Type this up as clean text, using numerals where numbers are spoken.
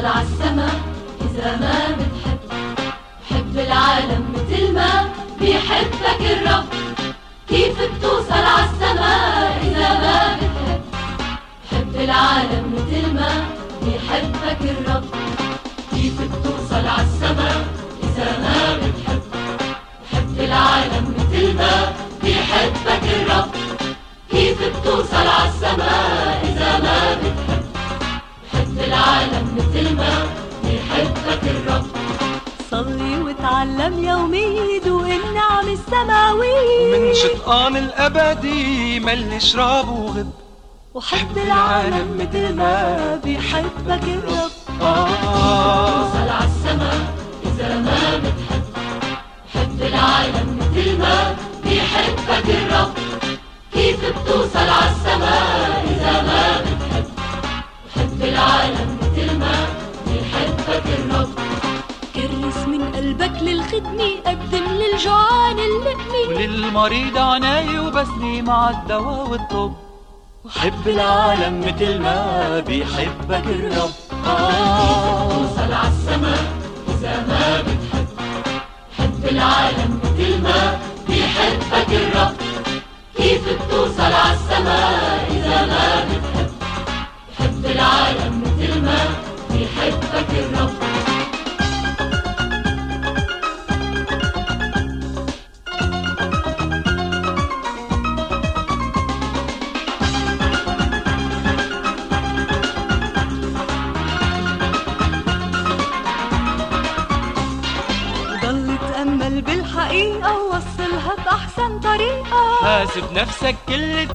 توصل عالسما إذا ما بتحب. حب العالم متل ما بيحبك الرب. كيف بتوصل عالسما إذا ما بتحب. حب العالم متل ما بيحبك الرب. كيف بتوصل عالسما إذا ما بتحب. حب العالم متل ما بيحبك الرب. كيف بتوصل عالسما إذا ما بتحب. حب العالم متل ما بيحبك الرب. صلي وتعلم يومي دوق النعم السماوية. من شطآن الأبدي مل شراب وغب. وحب العالم متل ما بيحبك الرب. توصل عالسما إذا ما بتحب. حب العالم متل ما بيحبك الرب. كيف بتوصل عالسما إذا ما بتحب. حب العالم متل ما بيحبك الرب. كرس من قلبك للخدمة. قدم للجوعان اللقمة. وللمريض عناية وبسني مع الدواء والطب. وحب العالم متل ما بيحبك الرب. توصل عالسما إذا ما بتحب. حب العالم متل ما بيحبك الرب. كيف بتوصل عالسما إذا ما بتحب. حب العالم متل ما بيحبك الرب. ضل تأمل بالحقيقة ووصلها بأحسن طريقة. حاسب نفسك كل